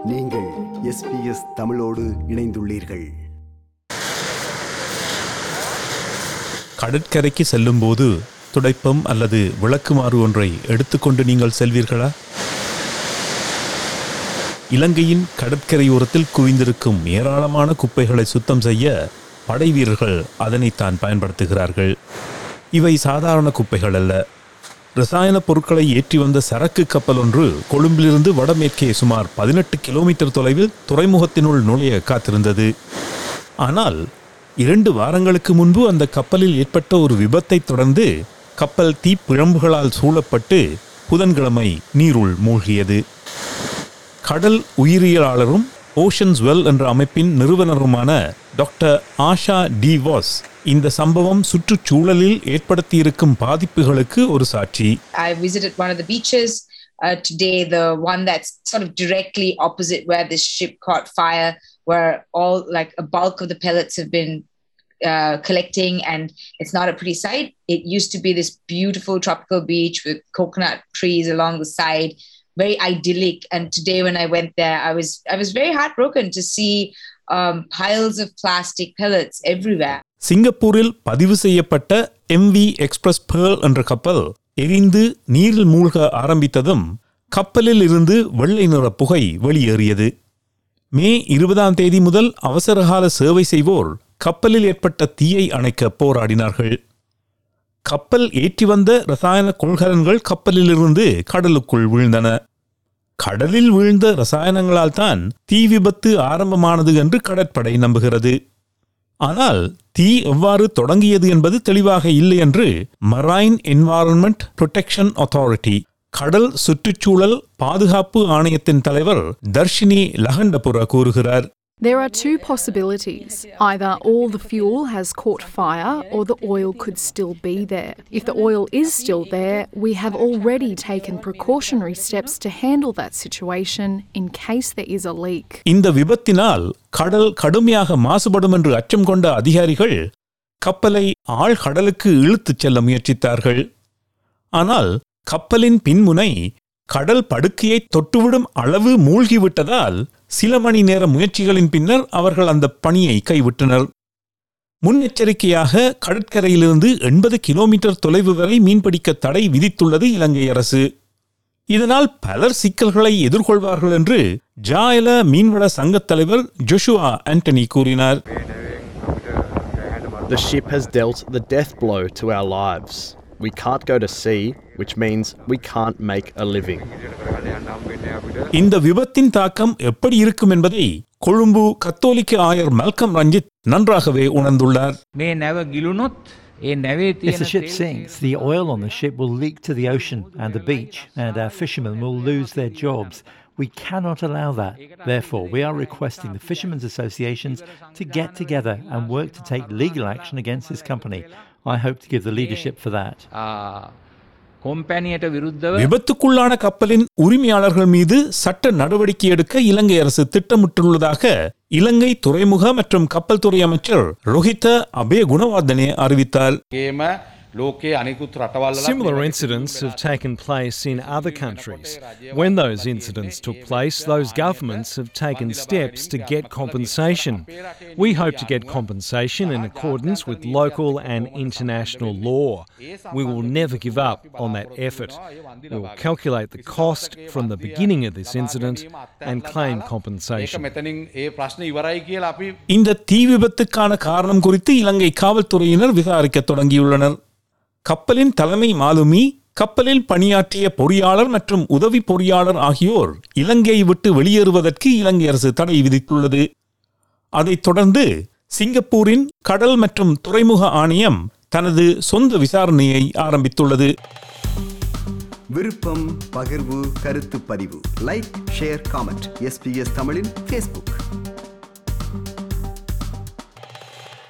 நீங்கள் SBS தமிழோடு இணைந்துள்ளீர்கள். கடற்கரைக்கு செல்லும்போது துடைப்பம் அல்லது விளக்குமாறு ஒன்றை எடுத்துக்கொண்டு நீங்கள் செல்வீர்களா? இலங்கையின் கடற்கரையோரத்தில் குவிந்திருக்கும் ஏராளமான குப்பைகளை சுத்தம் செய்ய படை வீரர்கள் அதனைத்தான் பயன்படுத்துகிறார்கள். இவை சாதாரண குப்பைகள் அல்ல. ரசாயன பொருட்களை ஏற்றி வந்த சரக்கு கப்பல் ஒன்று கொழும்பிலிருந்து வடமேற்கே சுமார் 18 கிலோமீட்டர் தொலைவில் துறைமுகத்தினுள் நுழைய காத்திருந்தது. ஆனால் 2 வாரங்களுக்கு முன்பு அந்த கப்பலில் ஏற்பட்ட ஒரு விபத்தை தொடர்ந்து கப்பல் தீப்பிழம்புகளால் சூழப்பட்டு புதன்கிழமை நீருள் மூழ்கியது. கடல் உயிரியலாளரும் ஓஷன்ஸ் வெல் என்ற அமைப்பின் நிறுவனருமான டாக்டர் ஆஷா டி வாஸ் இந்த சம்பவம் சுற்றுச்சூழலில் ஏற்படுத்தியிருக்கும் பாதிப்புகளுக்கு ஒரு சாட்சி. I visited one of the beaches today, the one that's sort of directly opposite where this ship caught fire, where all like a bulk of the pellets have been collecting, and it's not a pretty sight. It used to be this beautiful tropical beach with coconut trees along the side, very idyllic. And today when I went there, I was very heartbroken to see piles of plastic pellets everywhere. சிங்கப்பூரில் பதிவு செய்யப்பட்ட MV express pearl என்ற கப்பல் எரிந்து நீரில் மூழ்க ஆரம்பித்ததும் கப்பலில் இருந்து வெள்ளை நிற புகை வெளியேறியது. மே 20ஆம் தேதி முதல் அவசரகால சேவை செய்வோர் கப்பலில் ஏற்பட்ட தீயை அணைக்க போராடினார்கள். கப்பல் ஏற்றி வந்த ரசாயன கொள்கலன்கள் கப்பலிலிருந்து கடலுக்குள் வீழ்ந்தன. கடலில் வீழ்ந்த ரசாயனங்களால் தான் தீ விபத்து ஆரம்பமானது என்று கடற்படை நம்புகிறது. ஆனால் தீ எவ்வாறு தொடங்கியது என்பது தெளிவாக இல்லை என்று மரைன் என்வாரன்மெண்ட் புரொடெக்ஷன் அத்தாரிட்டி கடல் சுற்றுச்சூழல் பாதுகாப்பு ஆணையத்தின் தலைவர் தர்ஷினி லஹண்டபுர கூறுகிறார். There are 2 possibilities. Either all the fuel has caught fire or the oil could still be there. If the oil is still there, we have already taken precautionary steps to handle that situation in case there is a leak. இந்த விபத்தினால் கடல் கடுமையாக மாசுபடும் என்று அச்சம் கொண்ட அதிகாரிகள் கப்பலை ஆழ்கடலுக்கு இழுத்துச் செல்ல முயற்சித்தார்கள். ஆனால் கப்பலின் பின்முனை கடல் படுக்கையை தொட்டுவிடும் அளவு மூழ்கிவிட்டதால் சில மணி நேர முயற்சிகளின் பின்னர் அவர்கள் அந்த பணியை கைவிட்டனர். முன்னெச்சரிக்கையாக கடற்கரையிலிருந்து 80 கிலோமீட்டர் தொலைவு வரை மீன்பிடிக்க தடை விதித்துள்ளது இலங்கை அரசு. இதனால் பலர் சிக்கல்களை எதிர்கொள்வார்கள் என்று ஜாயல மீன்வள சங்கத் தலைவர் ஜோஷுவா ஆண்டனி கூறினார். The ship has dealt the death blow to our lives. We can't go to sea, which means we can't make a living. இந்த விபத்தின் தாக்கம் எப்படி இருக்கும் என்பதை கொழும்பு கத்தோலிக்க ஆயர் மல்கம் ரஞ்சித் நன்றாகவே உணர்ந்துள்ளார். If the ship sinks, the oil on the ship will leak to the ocean and the beach, and our fishermen will lose their jobs. We cannot allow that. Therefore, we are requesting the Fishermen's Associations to get together and work to take legal action against this company. I hope to give the leadership for that. விபத்துக்குள்ளான கப்பலின் உரிமையாளர்கள் மீது சட்ட நடவடிக்கை எடுக்க இலங்கை அரசு திட்டமிட்டுள்ளதாக இலங்கை துறைமுக மற்றும் கப்பல் துறை அமைச்சர் ரோஹித அபே குணவர்தனே அறிவித்தார். Similar incidents have taken place in other countries. When those incidents took place, those governments have taken steps to get compensation. We hope to get compensation in accordance with local and international law. We will never give up on that effort. We will calculate the cost from the beginning of this incident and claim compensation. இந்த தீ விபத்துக்கான காரணம் குறித்து இலங்கை காவல்துறையினர் விசாரிக்க தொடங்கியுள்ளனர். கப்பலின் தலைமை மாலுமி, கப்பலில் பணியாற்றிய பொறியாளர் மற்றும் உதவி பொறியாளர் ஆகியோர் இலங்கையை விட்டு வெளியேறுவதற்கு இலங்கை அரசு தடை விதித்துள்ளது. அதைத் தொடர்ந்து சிங்கப்பூரின் கடல் மற்றும் துறைமுக ஆணையம் தனது சொந்த விசாரணையை ஆரம்பித்துள்ளது. விருப்பம், பகிர்வு, கருத்து பதிவு, லைக், ஷேர், காமெண்ட். SBS தமிழின் Facebook.